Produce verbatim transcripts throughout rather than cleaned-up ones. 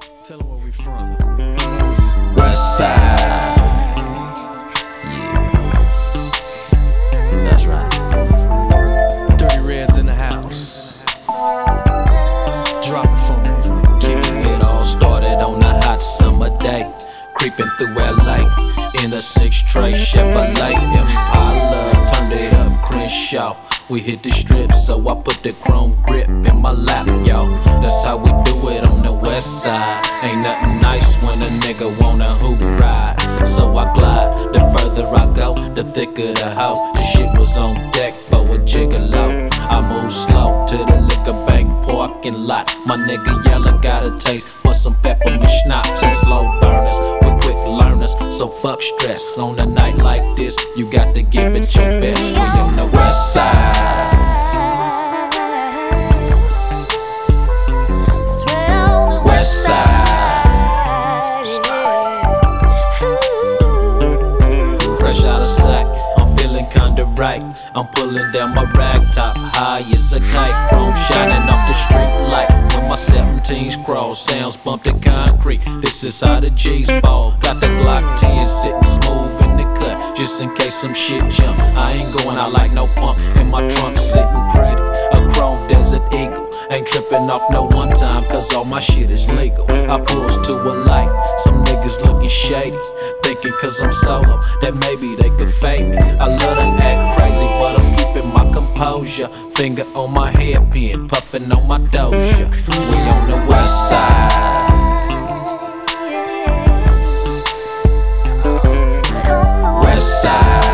Tell them where we from. West side. Yeah. That's right. Dirty Reds in the house. Drop it for me. Kick it. It all started on a hot summer day. Creeping through L A in a six tray Chevrolet Impala. Turned it up, Crenshaw. We hit the strip, so I put the chrome grip in my lap, yo. That's how we do it on the west side. Ain't nothing nice when a nigga wanna hoop ride. So I glide, the further I go, the thicker the hoe. The shit was on deck for a gigolo. I move slow to the liquor bank parking lot. My nigga Yella got a taste for some peppermint schnapps and slow burners. We quick learners, so fuck stress. On a night like this, you got to give it your best. We on the west side. West side. Fresh out of sack, I'm feeling kinda right. I'm pulling down my rag top, high as a kite. Chrome shining off the street light. When my seventeens cross, sounds bump the concrete. This is how the G's ball. Got the Glock ten sitting smooth in the cut, just in case some shit jump. I ain't going out like no pump. In my trunk sitting pretty, a chrome Desert Eagle. Ain't tripping off no one time, cause all my shit is legal. I pulls to a light, some niggas looking shady, thinking cause I'm solo, that maybe they could fade me. I love to act crazy, but I'm keeping my composure. Finger on my hairpin, puffing on my doja. We on the west side. West side.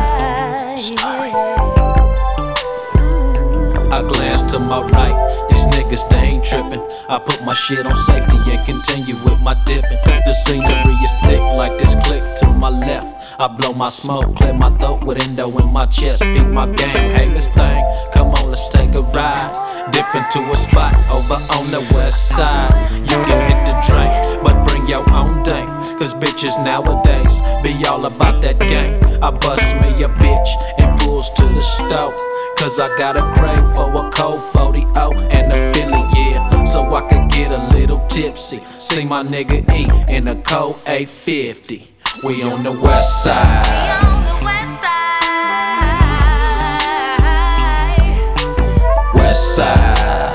I glance to my right, these niggas they ain't trippin'. I put my shit on safety and continue with my dipping. The scenery is thick like this click to my left. I blow my smoke, clear my throat with endo in my chest. Peep my game, hey this thing, come on let's take a ride. Dip into a spot over on the west side. You can hit the drink, but bring your own dank. Cause bitches nowadays be all about that gang. I bust me a bitch and pulls to the stove, cause I got a crave for a cold forty oh and a Philly, yeah. So I could get a little tipsy. See my nigga E in a cold eight fifty. We on the west side. West side.